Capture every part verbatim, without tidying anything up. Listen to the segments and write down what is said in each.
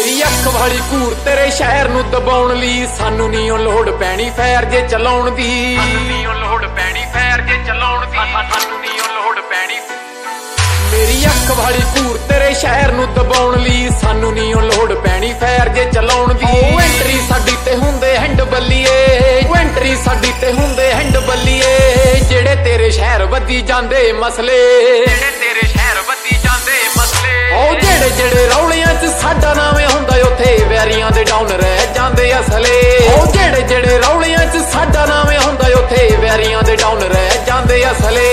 ਮੇਰੀ ਅੱਖ ਵਾਲੀ ਘੂਰ ਤੇਰੇ ਸ਼ਹਿਰ ਨੂੰ ਦਬਾਉਣ ਲਈ ਸਾਨੂੰ ਨੀ ਓ ਲੋੜ ਪੈਣੀ ਫੈਰ ਜੇ ਚਲਾਉਣ ਦੀ ਸਾਨੂੰ ਨੀ ਓ ਲੋੜ ਪੈਣੀ ਫੈਰ ਜੇ ਚਲਾਉਣ ਦੀ ਸਾਨੂੰ ਨੀ ਓ ਲੋੜ ਪੈਣੀ ਮੇਰੀ ਅੱਖ ਵਾਲੀ ਘੂਰ ਤੇਰੇ ਸ਼ਹਿਰ ਨੂੰ ਦਬਾਉਣ ਲਈ ਸਾਨੂੰ ਨੀ ਓ ਲੋੜ ਪੈਣੀ ਫੈਰ ਜੇ ਚਲਾਉਣ ਦੀ ਓ ਐਂਟਰੀ ਸਾਡੀ ਤੇ ਹੁੰਦੇ ਹੈਂਡ ਬੱਲੀਏ ਓ ਐਂਟਰੀ ਸਾਡੀ ਤੇ ਹੁੰਦੇ ਹੈਂਡ ਬੱਲੀਏ ਜਿਹੜੇ ਤੇਰੇ ਸ਼ਹਿਰ ਵੱਧੀ ਜਾਂਦੇ ਮਸਲੇ ਜਿਹੜੇ ਤੇਰੇ ਸ਼ਹਿਰ ਵੱਧੀ ਜਾਂਦੇ ਮਸਲੇ ਓ ਜਿਹੜੇ ਜਿਹੜੇ ਰੌਲਿਆਂ 'ਚ ਸਾਡਾ ਨਾਵੇਂ ਹੁੰਦਾ ਉੱਥੇ ਵੈਰੀਆਂ ਦੇ ਡਾਊਨ ਰਹਿ ਜਾਂਦੇ ਅਸਲੇ ਓ ਜਿਹੜੇ ਜਿਹੜੇ ਰੌਲਿਆਂ 'ਚ ਸਾਡਾ ਨਾਵੇਂ ਹੁੰਦਾ ਉੱਥੇ ਵੈਰੀਆਂ ਦੇ ਡਾਊਨ ਰਹਿ ਜਾਂਦੇ ਅਸਲੇ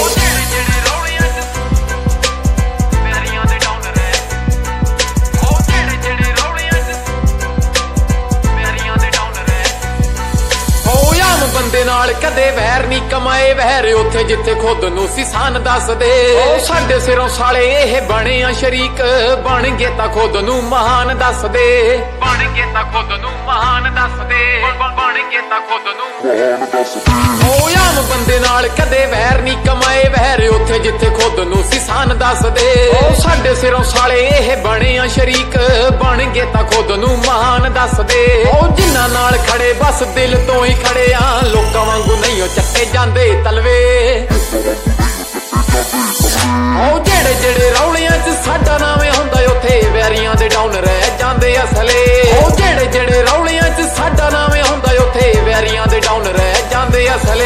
ਬੰਦੇ ਨਾਲ ਕਦੇ ਵੈਰ ਨਹੀਂ ਕਮਾਏ ਵੈਰ ਉੱਥੇ ਜਿੱਥੇ ਖੁਦ ਨੂੰ ਸੀ ਸਾਨ ਦੱਸਦੇ ਉਹ ਸਾਡੇ ਸਿਰੋਂ ਸਾਲੇ ਇਹ ਬਣੇ ਆ ਸ਼ਰੀਕ ਬਣ ਗਏ ਤਾਂ ਖੁਦ ਨੂੰ ਮਹਾਨ ਦੱਸਦੇ ਬਣ ਗਏ ਤਾਂ ਖੁਦ ਨੂੰ ਮਹਾਨ ਦੱਸਦੇ ਬਣ ਗਏ ਤਾਂ ਖੁਦ ਨੂੰ ਮਹਾਨ ਦੱਸਦੇ ਉਹ ਆਮ ਬੰਦੇ ਨਾਲ ਕਦੇ ਵੈਰ ਨਹੀਂ ਕਮਾਏ ਵੈਰ ਉੱਥੇ ਜਿੱਥੇ ਖੁਦ ਨੂੰ ਸੀ ਸਾਨ ਦੱਸਦੇ ਉਹ ਸਾਡੇ ਸਿਰੋਂ ਸਾਲੇ ਇਹ ਬਣੇ ਆ ਸ਼ਰੀਕ ਬਣ ਗਏ ਤਾਂ ਖੁਦ ਨੂੰ ਮਹਾਨ ਦੱਸਦੇ ਉਹ ਜਿਨ੍ਹਾਂ ਨਾਲ ਖੜੇ ਬਸ ਦਿਲ ਤੋਂ ਹੀ ਖੜੇ ਆ ਲੋਕਾਂ ਵਾਂਗੂ ਨਹੀਂ ਉਹ ਚੱਕੇ ਜਾਂਦੇ ਤਲਵੇ ਉਹ ਜਿਹੜੇ ਜਿਹੜੇ ਰੌਲਿਆਂ 'ਚ ਸਾਡਾ ਨਾਵੇਂ ਹੁੰਦਾ ਉੱਥੇ ਵੈਰੀਆਂ ਦੇ ਡਾਊਨ ਰਹਿ ਜਾਂਦੇ ਅਸਲੇ ਉਹ ਜਿਹੜੇ ਜਿਹੜੇ ਰੌਲਿਆਂ 'ਚ ਸਾਡਾ ਨਾਵੇਂ ਹੁੰਦਾ ਉੱਥੇ ਵੈਰੀਆਂ ਦੇ ਡਾਊਨ ਰਹਿ ਜਾਂਦੇ ਅਸਲੇ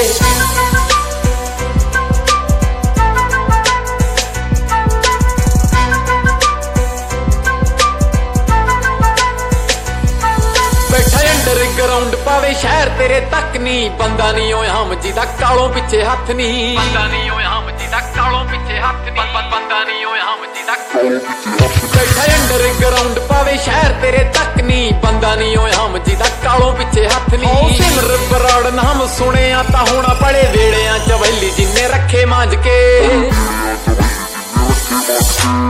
ਗਰਾਊਂਡ ਪਾਵੇ ਸ਼ਹਿਰ ਤੇਰੇ ਤੱਕ ਨੀ ਬੰਦਾ ਨੀ ਓਏ ਹਮ ਜੀ ਦਾ ਕਾਲੋਂ ਪਿੱਛੇ ਹੱਥ ਨੀ ਬੰਦਾ ਨੀ ਓਏ ਹਮ ਜੀ ਦਾ ਕਾਲੋਂ ਪਿੱਛੇ ਹੱਥ ਨੀ ਬੰਦਾ ਨੀ ਓਏ ਹਮ ਜੀ ਦਾ ਕਾਲੋਂ ਪਿੱਛੇ ਹੱਥ ਬੈਠਾ ਅੰਡਰ ਗਰਾਊਂਡ ਪਾਵੇ ਸ਼ਹਿਰ ਤੇਰੇ ਤੱਕ ਨੀ ਬੰਦਾ ਨੀ ਓਏ ਹਮ ਜੀ ਦਾ ਕਾਲੋਂ ਪਿੱਛੇ ਹੱਥ ਨੀ ਓ ਸਿਮਰ ਬਰਾੜ ਨਾਮ ਸੁਣਿਆ ਤਾਂ ਹੋਣਾ ਪੜੇ ਵੇੜਿਆਂ ਚ ਵੈਲੀ ਜਿੰਨੇ ਰੱਖੇ ਮਾਂਜ ਕੇ